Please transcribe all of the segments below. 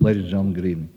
Ladies and gentlemen, good evening.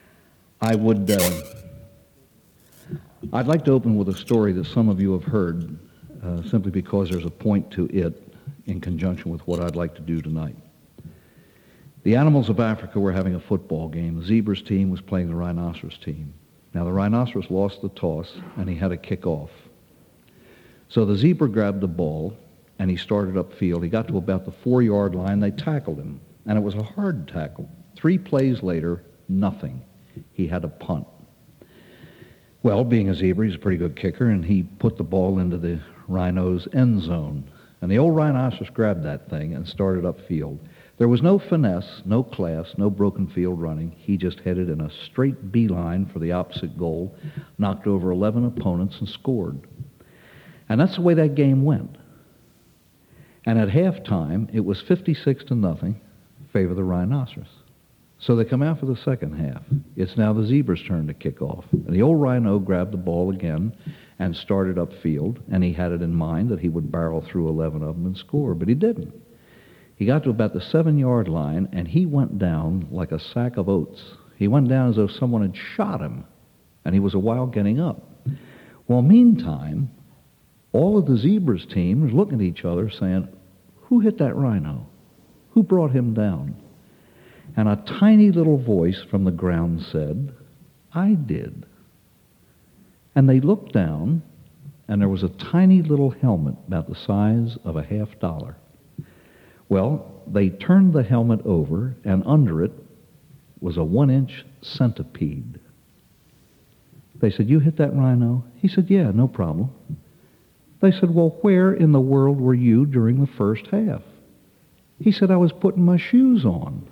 I'd like to open with a story that some of you have heard, simply because there's a point to it in conjunction with what I'd like to do tonight. The animals of Africa were having a football game. The zebra's team was playing the rhinoceros team. Now, the rhinoceros lost the toss, and he had to kick off. So the zebra grabbed the ball, and he started upfield. He got to about the 4-yard line. They tackled him, and it was a hard tackle. 3 plays later, nothing. He had to punt. Well, being a zebra, he's a pretty good kicker, and he put the ball into the rhino's end zone. And the old rhinoceros grabbed that thing and started upfield. There was no finesse, no class, no broken field running. He just headed in a straight beeline for the opposite goal, knocked over 11 opponents, and scored. And that's the way that game went. And at halftime, it was 56-0, favor of the rhinoceros. So they come out for the second half. It's now the zebra's turn to kick off. And the old rhino grabbed the ball again and started upfield, and he had it in mind that he would barrel through 11 of them and score, but he didn't. He got to about the 7-yard line, and he went down like a sack of oats. He went down as though someone had shot him, and he was a while getting up. Well, meantime, all of the zebra's team was looking at each other saying, who hit that rhino? Who brought him down? And a tiny little voice from the ground said, I did. And they looked down, and there was a tiny little helmet about the size of a $50. Well, they turned the helmet over, and under it was a 1-inch centipede. They said, you hit that rhino? He said, yeah, no problem. They said, well, where in the world were you during the first half? He said, I was putting my shoes on.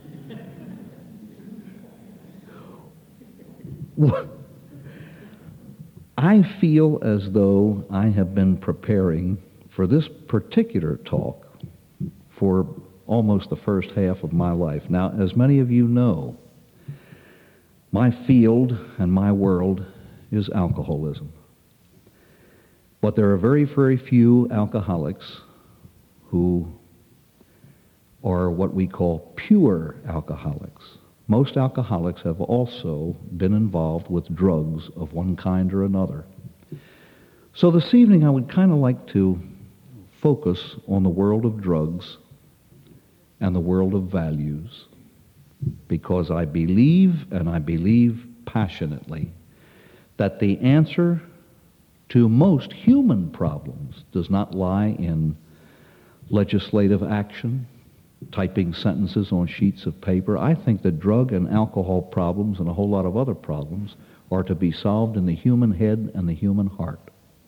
I feel as though I have been preparing for this particular talk for almost the first half of my life. Now, as many of you know, my field and my world is alcoholism. But there are very, very few alcoholics who are what we call pure alcoholics. Most alcoholics have also been involved with drugs of one kind or another. So this evening I would kind of like to focus on the world of drugs and the world of values, because I believe, and I believe passionately, that the answer to most human problems does not lie in legislative action, typing sentences on sheets of paper. I think the drug and alcohol problems and a whole lot of other problems are to be solved in the human head and the human heart.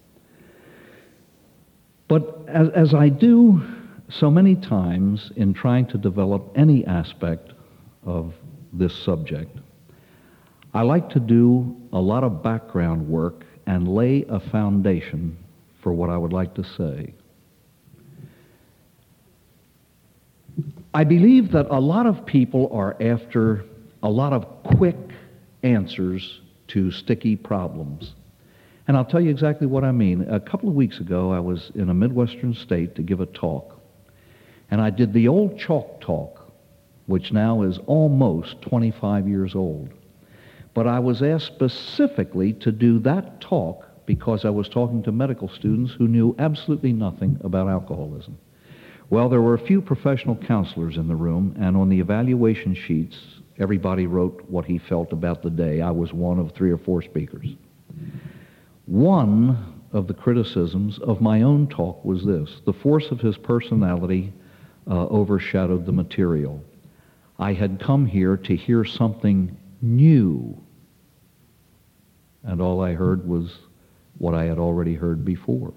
But as I do so many times in trying to develop any aspect of this subject, I like to do a lot of background work and lay a foundation for what I would like to say. I believe that a lot of people are after a lot of quick answers to sticky problems. And I'll tell you exactly what I mean. A couple of weeks ago, I was in a Midwestern state to give a talk. And I did the old chalk talk, which now is almost 25 years old. But I was asked specifically to do that talk because I was talking to medical students who knew absolutely nothing about alcoholism. Well, there were a few professional counselors in the room, and on the evaluation sheets, everybody wrote what he felt about the day. I was one of 3 or 4 speakers. One of the criticisms of my own talk was this: the force of his personality overshadowed the material. I had come here to hear something new, and all I heard was what I had already heard before.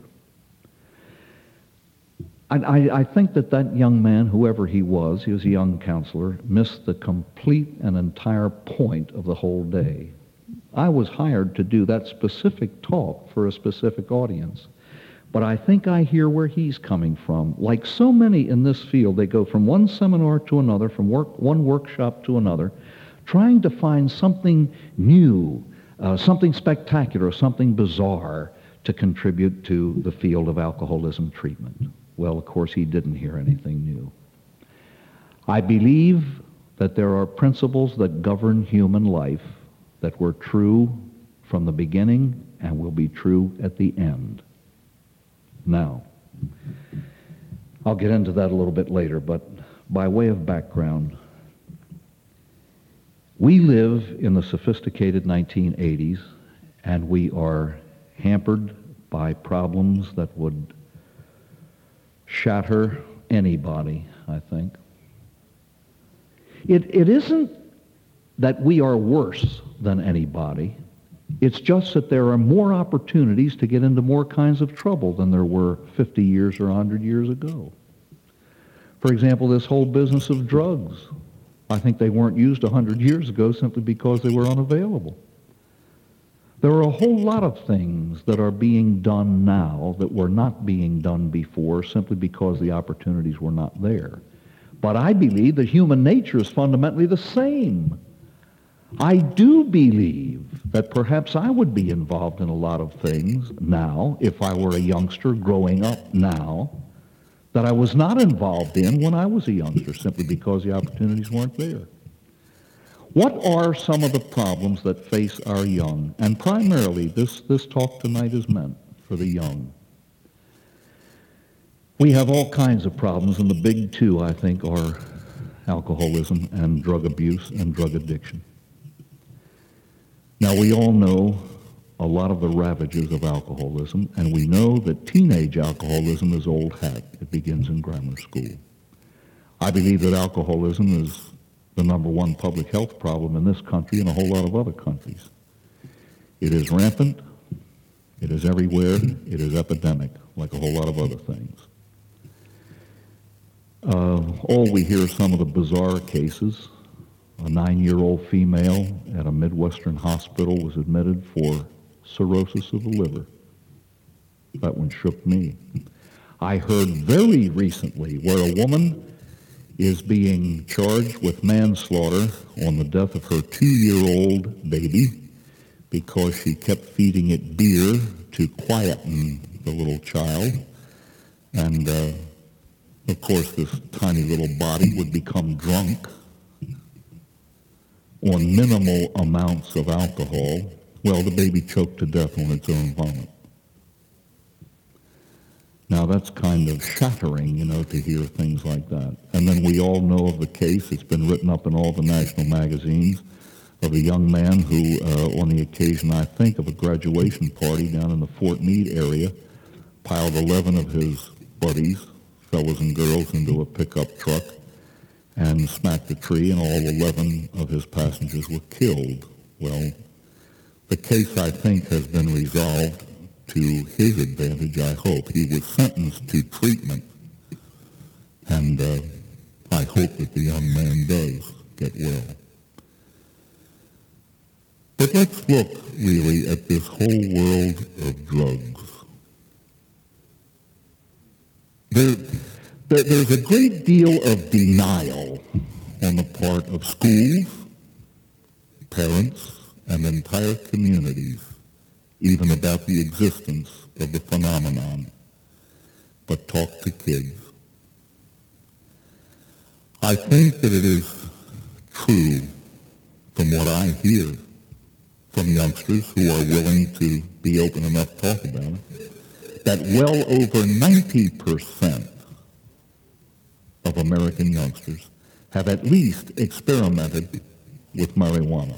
I think that young man, whoever he was a young counselor, missed the complete and entire point of the whole day. I was hired to do that specific talk for a specific audience. But I think I hear where he's coming from. Like so many in this field, they go from one seminar to another, from one workshop to another, trying to find something new, something spectacular, something bizarre to contribute to the field of alcoholism treatment. Well, of course, he didn't hear anything new. I believe that there are principles that govern human life that were true from the beginning and will be true at the end. Now, I'll get into that a little bit later, but by way of background, we live in the sophisticated 1980s, and we are hampered by problems that would shatter anybody, I think. It isn't that we are worse than anybody. It's just that there are more opportunities to get into more kinds of trouble than there were 50 years or 100 years ago. For example, this whole business of drugs. I think they weren't used 100 years ago simply because they were unavailable. There are a whole lot of things that are being done now that were not being done before simply because the opportunities were not there. But I believe that human nature is fundamentally the same. I do believe that perhaps I would be involved in a lot of things now, if I were a youngster growing up now, that I was not involved in when I was a youngster, simply because the opportunities weren't there. What are some of the problems that face our young? And primarily, this talk tonight is meant for the young. We have all kinds of problems, and the big two, I think, are alcoholism and drug abuse and drug addiction. Now, we all know a lot of the ravages of alcoholism, and we know that teenage alcoholism is old hat. It begins in grammar school. I believe that alcoholism is the number one public health problem in this country and a whole lot of other countries. It is rampant, it is everywhere, it is epidemic, like a whole lot of other things. All we hear are some of the bizarre cases. A 9-year-old female at a Midwestern hospital was admitted for cirrhosis of the liver. That one shook me. I heard very recently where a woman is being charged with manslaughter on the death of her 2-year-old baby because she kept feeding it beer to quieten the little child. And, of course, this tiny little body would become drunk on minimal amounts of alcohol. Well, the baby choked to death on its own vomit. Now, that's kind of shattering, to hear things like that. And then we all know of the case, it's been written up in all the national magazines, of a young man who, on the occasion, I think, of a graduation party down in the Fort Meade area, piled 11 of his buddies, fellas and girls, into a pickup truck and smacked a tree, and all 11 of his passengers were killed. Well, the case, I think, has been resolved to his advantage, I hope. He was sentenced to treatment, and I hope that the young man does get well. But let's look, really, at this whole world of drugs. There's a great deal of denial on the part of schools, parents, and entire communities, even about the existence of the phenomenon. But talk to kids. I think that it is true, from what I hear from youngsters who are willing to be open enough to talk about it, that well over 90% of American youngsters have at least experimented with marijuana.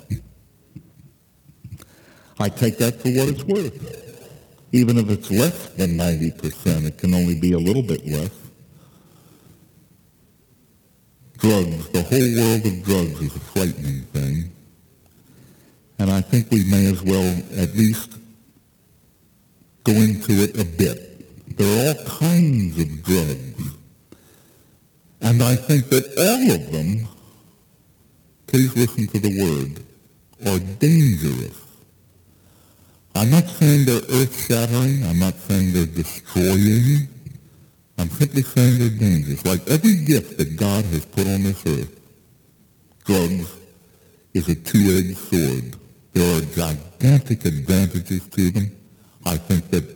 I take that for what it's worth. Even if it's less than 90%, it can only be a little bit less. Drugs, the whole world of drugs is a frightening thing. And I think we may as well at least go into it a bit. There are all kinds of drugs. And I think that all of them, please listen to the word, are dangerous. I'm not saying they're earth-shattering. I'm not saying they're destroying. I'm simply saying they're dangerous. Like every gift that God has put on this earth, drugs is a two-edged sword. There are gigantic advantages to them. I think that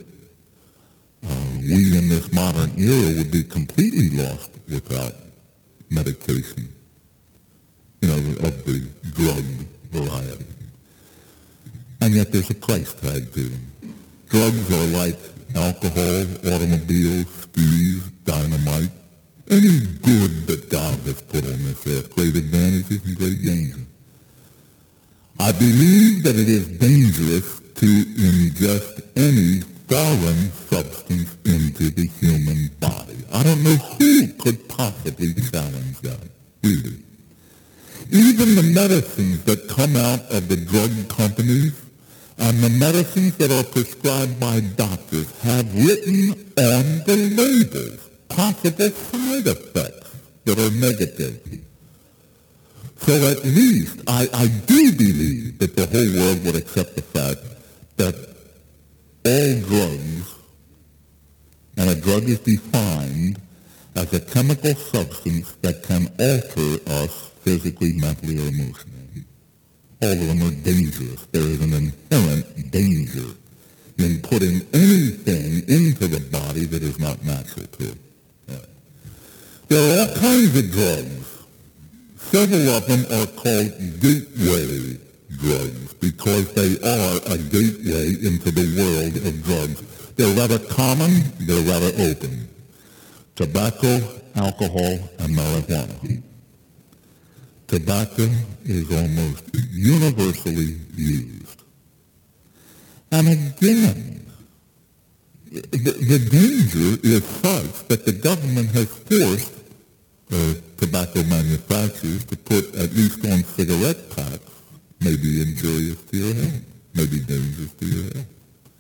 we in this modern era would be completely lost without medication. of the drug variety. And yet there's a price tag to them. Drugs are like alcohol, automobiles, skis, dynamite. Any good that God has put on this earth, great advantages and great danger. I believe that it is dangerous to ingest any foreign substance into the human body. I don't know who could possibly challenge that, really. Even the medicines that come out of the drug companies and the medicines that are prescribed by doctors have written on the labels possible side effects that are negative. So at least I do believe that the whole world would accept the fact that all drugs, and a drug is defined as a chemical substance that can alter us physically, mentally, or emotionally. All of them are dangerous. There is an inherent danger in putting anything into the body that is not natural to it. Right. There are all kinds of drugs. Several of them are called gateway drugs because they are a gateway into the world of drugs. They're rather common, they're rather open. Tobacco, alcohol, and marijuana. Tobacco is almost universally used. And again, the danger is such that the government has forced tobacco manufacturers to put, at least on cigarette packs, maybe injurious to your health, maybe dangerous to your health.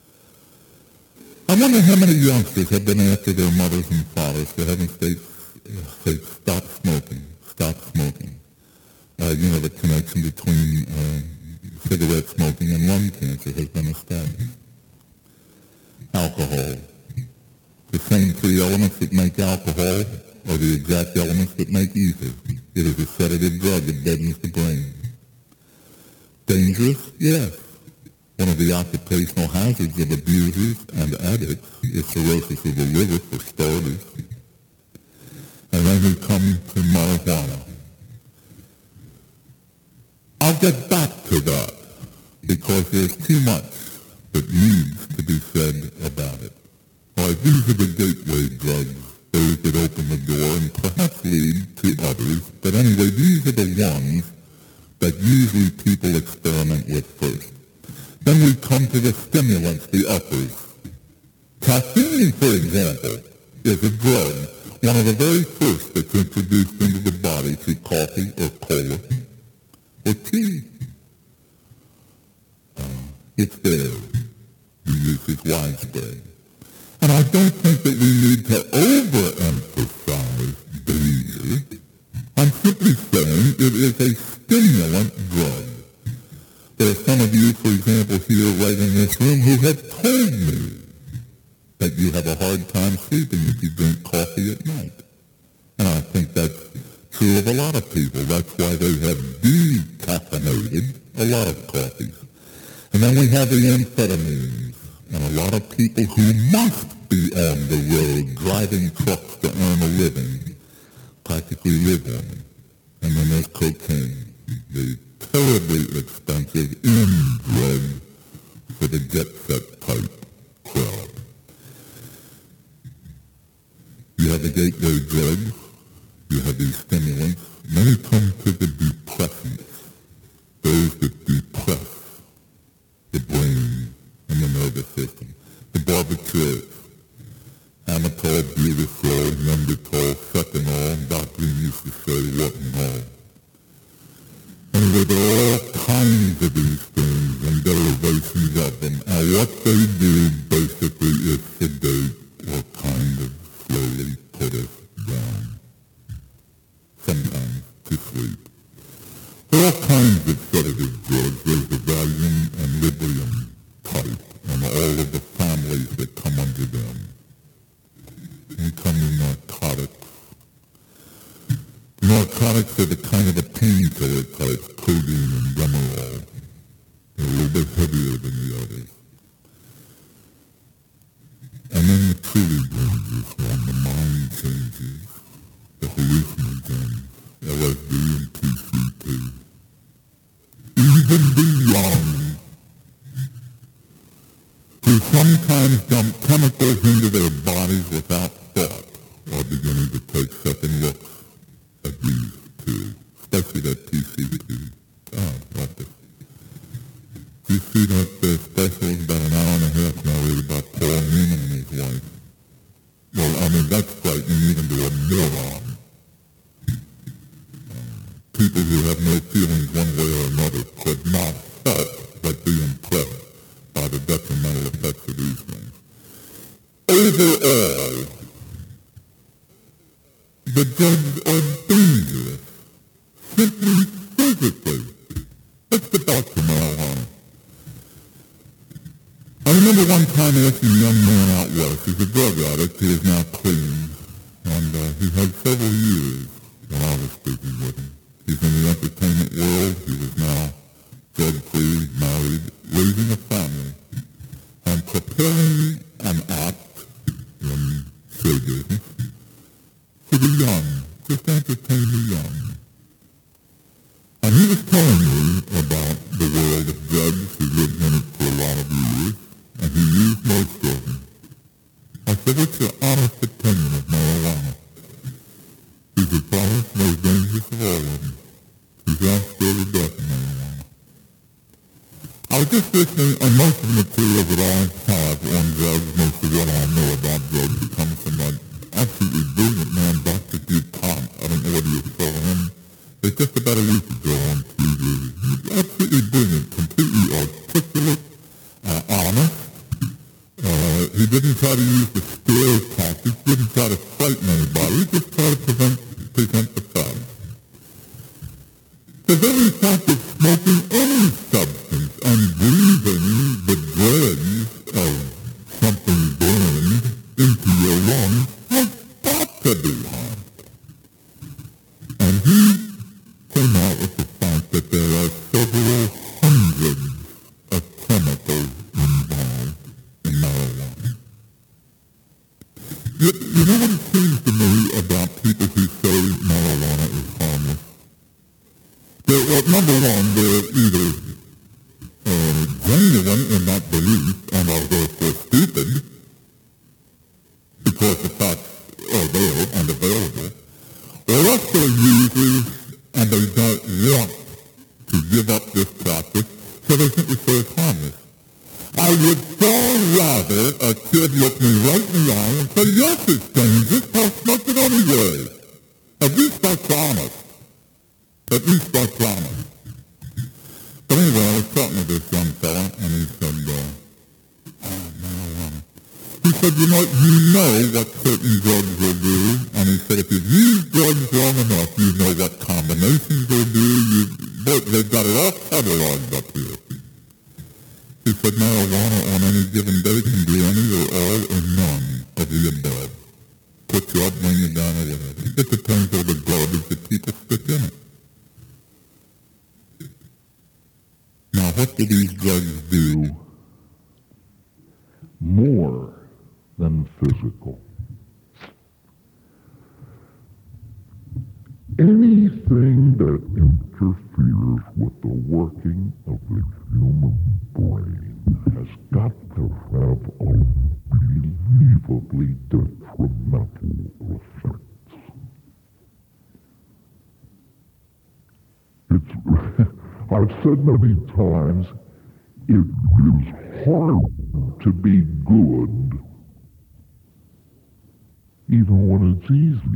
I wonder how many youngsters have been after their mothers and fathers for having said, stop smoking, stop smoking. The connection between cigarette smoking and lung cancer has been established. Alcohol. The same three elements that make alcohol are the exact elements that make ether. It is a sedative drug that deadens the brain. Dangerous? Yes. One of the occupational hazards of abusers and addicts is cirrhosis of the liver, for starters. And then we come to marijuana. I'll get back to that because there's too much that needs to be said about it. All right, these are the gateway drugs, those that open the door and perhaps lead to others. But anyway, these are the ones that usually people experiment with first. Then we come to the stimulants, the uppers. Caffeine, for example, is a drug, one of the very first that's introduced into the body through coffee or cola or tea. It's there. The use is widespread. And I don't think that we need to overemphasize danger. I'm simply saying it is a stimulant drug. There are some of you, for example, here right in this room who have told me that you have a hard time sleeping if you drink coffee at night. And I think that's true of a lot of people. That's why they have decaffeinated a lot of coffees. And then we have the amphetamines. And a lot of people who must be on the road driving trucks to earn a living practically live on them. And then there's cocaine, the terribly expensive drug for the jet-set type crowd. You have the gateway drugs, you have these stimulants, and then you come to the depressants, those that depress the brain and the nervous system. The barbiturates, Amatol, Butasol, Nembutal, Seconal, Dr. used to say what and all. And there are all kinds of these things and derivations of them. And what they do basically is sedate or kind of slowly put us down. Sometimes to sleep. There are all kinds of sedative drugs. There's the Valium and Librium type and all of the families that come under them. And come in narcotics. Narcotics are the kind of the painkiller types, codeine and Demerol. They're a little bit heavier than the others. And then the truly dangerous one, the mind changes, the hallucinogens, LSD and PCP. sometimes dump chemicals into their bodies without thought are beginning to take second looks at these two, especially that PCP. What the? You see that special is about an hour and a half now read about Paul Newman and his wife. Well, I mean, that's frightening even to a moron. People who have no feelings one way or another could not help but be impressed by the detrimental effects of these things. Overall, the drugs are dangerous, simply physically. Let's get back to marijuana. I remember one time asking a young man out west, he's a drug addict, he is now clean, and he had several years when I was speaking with him. He's in the entertainment world, he is now drug-free, married, raising a family, and preparing an act in show business for the young, just entertain the young. And he was telling me about the world of drugs. He lived in it for a lot of years, and he used most of them. I said, what's your honest opinion of marijuana? He said, probably it's the most dangerous of all of them. He's out still to death in marijuana. I was just listening, and most of the material that I have on drugs, most of what I know about drugs, it comes from an absolutely brilliant man, Dr. DuPont. I don't know whether you saw him. It's just about a week ago on TV. He's absolutely brilliant, completely articulate, honest. He didn't try to use the scare tactics, didn't try to frighten anybody, he just tried to present the facts. The very fact of smoking any substance and breathing the dregs of something burned into your lungs has got to be harm. And he came out with the fact that there are several hundreds of chemicals involved in marijuana. You know what it seems to me about people who say marijuana is harmless? Number one, they're either genuine in that belief and are therefore stupid because the facts are there and available, or else they're users and they don't want to give up this practice, so they simply say it's harmless. I would far rather a kid look me right in the eye and say, yes, it's dangerous, I'll smoke it anyway. At least that's honest. At least that's honest. But anyway, I was talking to this young fella, and he said, marijuana. He said, you know what certain drugs will do, and he said, if you use drugs long enough, you know what combinations will do. They've got it all cataloged up here. He said, marijuana on any given day can do any or all or none of the above. Put you up, bring you down, or whatever. It depends on the garbage that people stick in it. Now, what do these drugs do more than physical? Anything that interferes with the working of the human brain has got to have unbelievably detrimental effects. I've said many times, it is hard to be good, even when it's easy.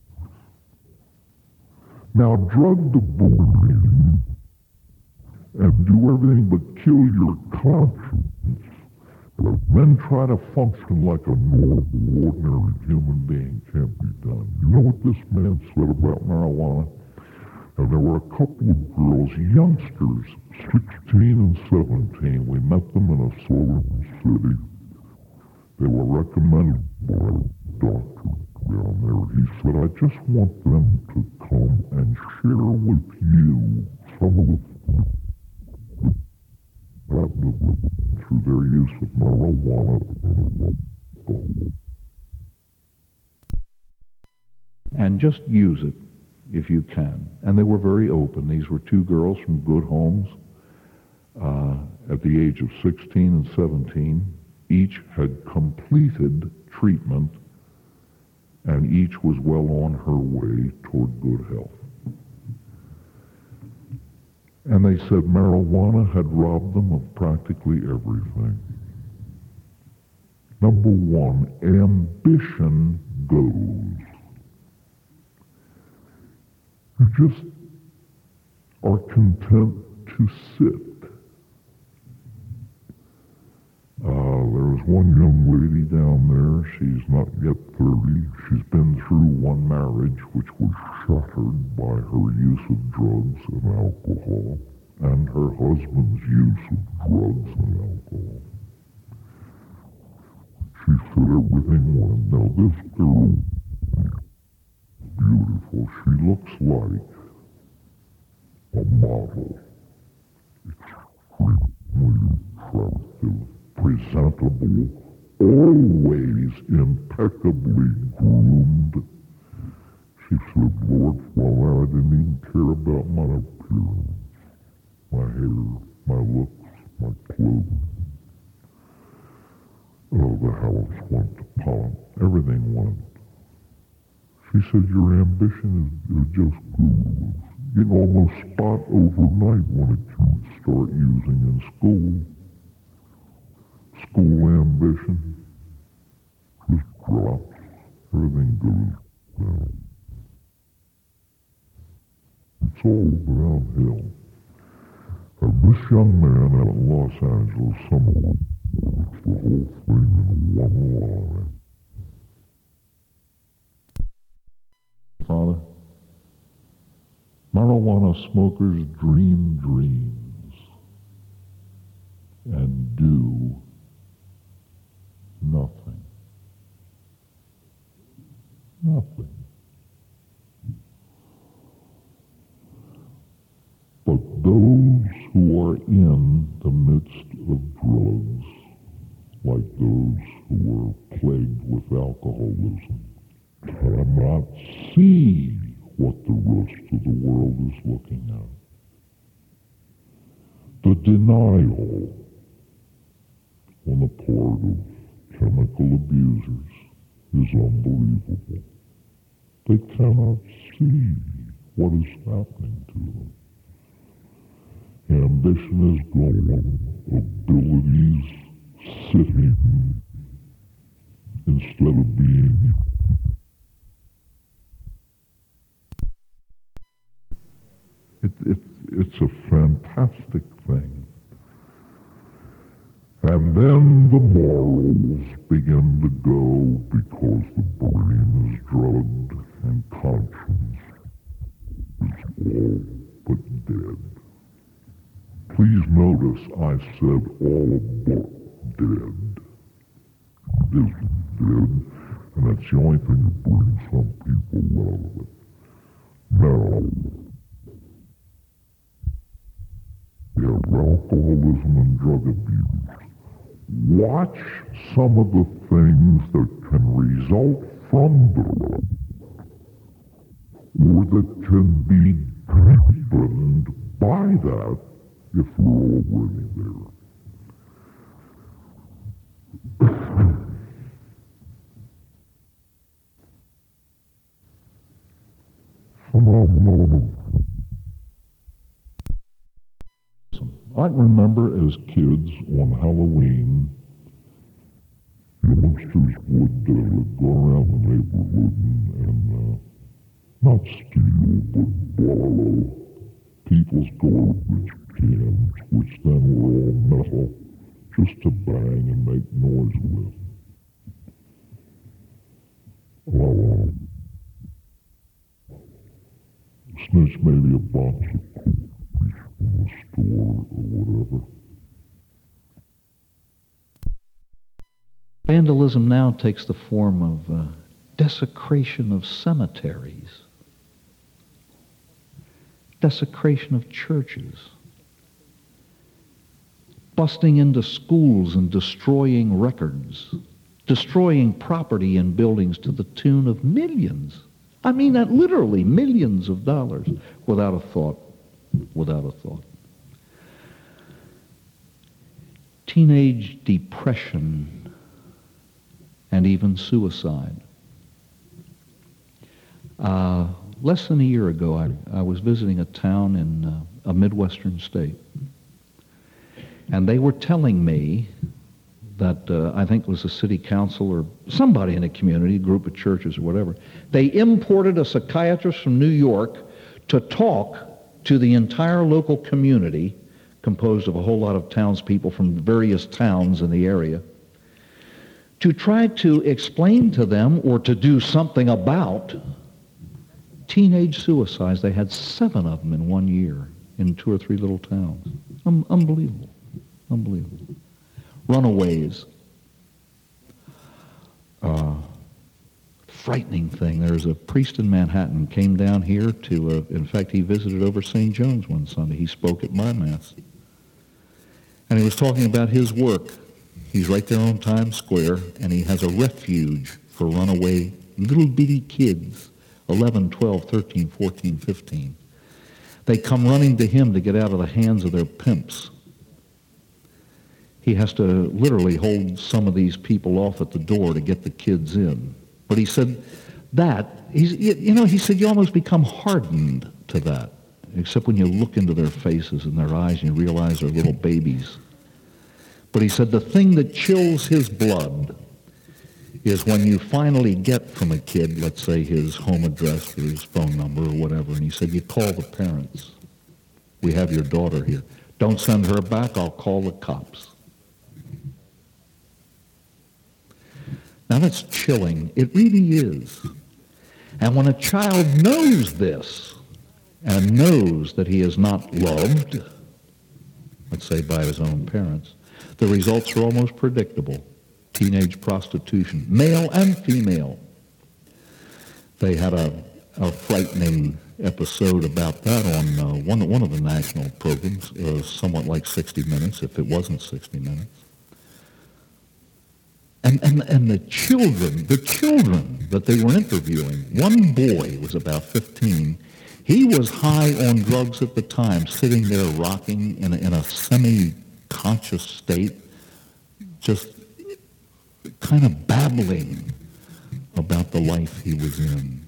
Now drug the brain and do everything but kill your conscience, but then try to function like a normal, ordinary human being can't be done. You know what this man said about marijuana? And there were a couple of girls, youngsters, 16 and 17. We met them in a southern city. They were recommended by a doctor down there. He said, I just want them to come and share with you some of the things that happened through their use of marijuana. And just use it if you can. And they were very open. These were two girls from good homes at the age of 16 and 17. Each had completed treatment, and each was well on her way toward good health. And they said marijuana had robbed them of practically everything. Number one, ambition goes. You just are content to sit. There was one young lady down there. She's not yet 30. She's been through one marriage which was shattered by her use of drugs and alcohol, and her husband's use of drugs and alcohol. She said everything went. Now this girl, beautiful. She looks like a model. Extremely attractive, presentable, always impeccably groomed. She said, Lord, well, I didn't even care about my appearance, my hair, my looks, my clothes. Oh, the house went to pot. Everything went. She said, your ambition is just good. You can almost spot overnight when a kid start using in school. School ambition just drops. Everything goes down. It's all downhill. This young man out in Los Angeles, someone puts the whole thing in one line. Father, marijuana smokers dream dreams and do nothing. Nothing. But those who are in the midst of drugs, like those who are plagued with alcoholism, cannot see what the rest of the world is looking at. The denial on the part of chemical abusers is unbelievable. They cannot see what is happening to them. Ambition is gone, abilities sitting instead of being. It's a fantastic thing. And then the morals begin to go because the brain is drugged and conscience is all but dead. Please notice I said all but dead. It is dead, and that's the only thing that brings some people out of it. Now, alcoholism and drug abuse. Watch some of the things that can result from drugs, or that can be deepened by that if we're already there. I remember as kids on Halloween, youngsters would go around the neighborhood and not steal, but borrow people's garbage cans, which then were all metal, just to bang and make noise with. Well, snitch maybe a box of cookies from the store or whatever. Vandalism now takes the form of desecration of cemeteries, desecration of churches, busting into schools and destroying records, destroying property and buildings to the tune of millions. I mean that literally, millions of dollars, without a thought. Teenage depression and even suicide. Less than a year ago, I was visiting a town in a Midwestern state, and they were telling me that I think it was the city council or somebody in the community, a group of churches or whatever, they imported a psychiatrist from New York to talk to the entire local community, composed of a whole lot of townspeople from various towns in the area, to try to explain to them or to do something about teenage suicides. They had 7 of them in 1 year in 2 or 3 little towns. Unbelievable. Unbelievable. Runaways. Frightening thing. There's a priest in Manhattan came down here to, in fact, he visited over St. John's one Sunday. He spoke at my Mass. And he was talking about his work. He's right there on Times Square, and he has a refuge for runaway little bitty kids, 11, 12, 13, 14, 15. They come running to him to get out of the hands of their pimps. He has to literally hold some of these people off at the door to get the kids in. But he said he said you almost become hardened to that, except when you look into their faces and their eyes and you realize they're little babies. But he said the thing that chills his blood is when you finally get from a kid, let's say his home address or his phone number or whatever, and he said, you call the parents. We have your daughter here. Don't send her back, I'll call the cops. Now that's chilling. It really is. And when a child knows this and knows that he is not loved, let's say by his own parents, the results are almost predictable. Teenage prostitution, male and female. They had a frightening episode about that on one of the national programs, somewhat like 60 Minutes, if it wasn't 60 Minutes. And the children that they were interviewing, one boy was about 15. He was high on drugs at the time, sitting there rocking in a semi-conscious state, just kind of babbling about the life he was in.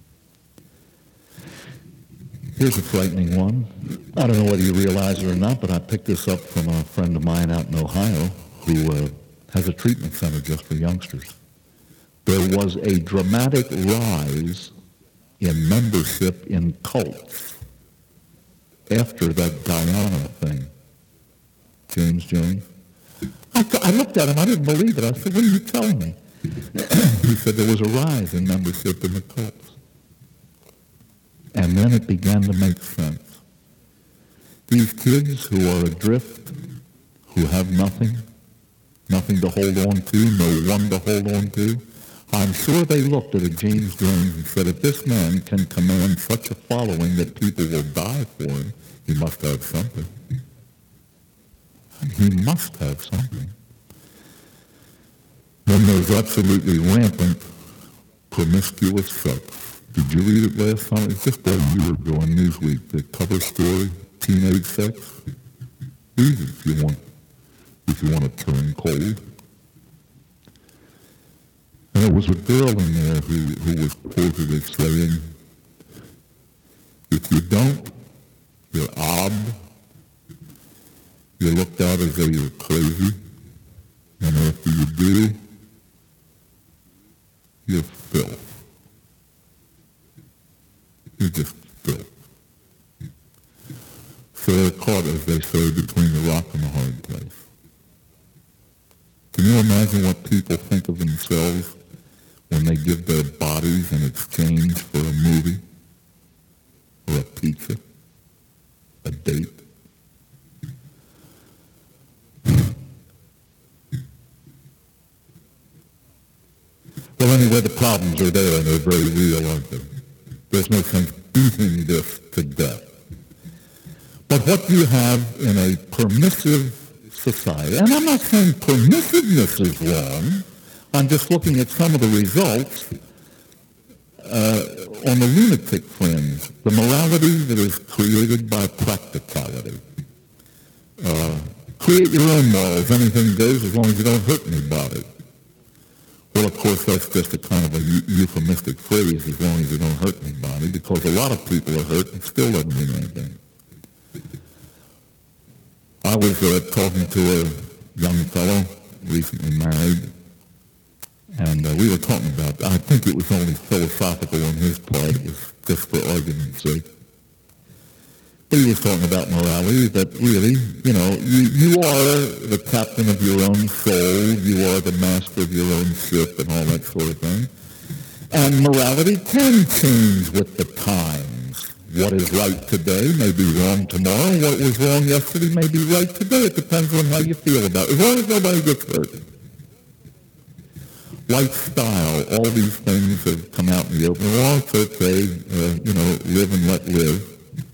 Here's a frightening one. I don't know whether you realize it or not, but I picked this up from a friend of mine out in Ohio who has a treatment center just for youngsters. There was a dramatic rise in membership in cults after that Guyana thing. James Jones. I looked at him. I didn't believe it. I said, what are you telling me? He said there was a rise in membership in the cults. And then it began to make sense. These kids who are adrift, who have nothing to hold on to, no one to hold on to, I'm sure they looked at a James Jones and said, if this man can command such a following that people will die for him, he must have something. He must have something. Then there's absolutely rampant promiscuous sex. Did you read it last time? It's just about a year ago on Newsweek, the cover story, teenage sex. Read it if you want to turn cold. And there was a girl in there who was quoted as saying, if you don't, you're odd. You're looked at as though you're crazy. And after you do, you're filth. You're just filth. So they're caught, as they say, between the rock and the hard place. Can you imagine what people think of themselves when they give their bodies in exchange for a movie or a pizza, a date? Well, anyway, the problems are there, and they're very real, aren't they? There's no sense beating this to death. But what you have in a permissive society, and I'm not saying permissiveness is wrong, I'm just looking at some of the results on the lunatic fringe, the morality that is created by practicality. Create your own morals. Anything goes as long as you don't hurt anybody. Well, of course, that's just a kind of a euphemistic phrase, as long as you don't hurt anybody, because a lot of people are hurt and still doesn't mean anything. I was talking to a young fellow, recently married, and we were talking about, I think it was only philosophical on his part, it was just for argument's sake. But he was talking about morality, that really, you are the captain of your own soul, you are the master of your own ship and all that sort of thing. And morality can change with the times. What is right today may be wrong tomorrow. What was wrong yesterday may be right today. It depends on how you feel about it, as long as nobody gets hurt. Lifestyle, all these things have come out in the open. Well, it's okay, live and let live.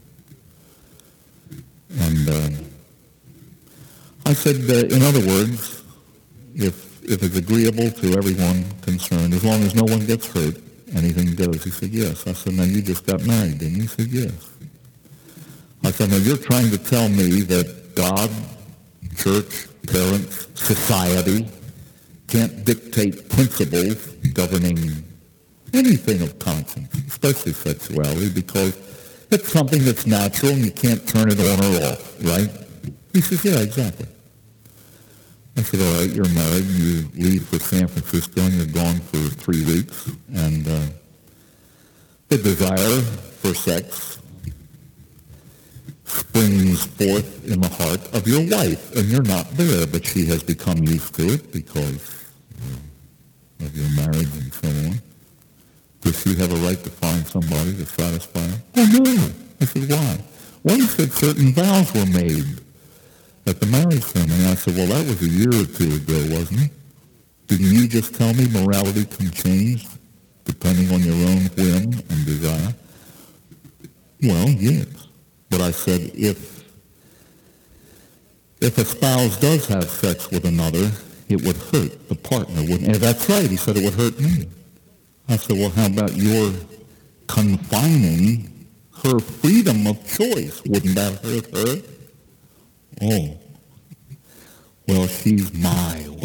And I said, in other words, if it's agreeable to everyone concerned, as long as no one gets hurt, anything goes. He said, yes. I said, now you just got married, didn't you? He said, yes. I said, now you're trying to tell me that God, church, parents, society can't dictate principles governing anything of conscience, especially sexuality, because it's something that's natural and you can't turn it on or off, right? He says, yeah, exactly. I said, all right, you're married, you leave for San Francisco and you're gone for 3 weeks, and the desire for sex springs forth in the heart of your wife, and you're not there, but she has become used to it because of your marriage and so on. Does she have a right to find somebody to satisfy her? Oh, no. I said, why? Well, he said certain vows were made at the marriage ceremony. I said, well, that was a year or two ago, wasn't it? Didn't you just tell me morality can change depending on your own whim and desire? Well, yes. But I said, if a spouse does have sex with another, it would hurt the partner, wouldn't it? That's right. He said it would hurt me. I said, well, how about your confining her freedom of choice? Wouldn't that hurt her? Oh, well, she's my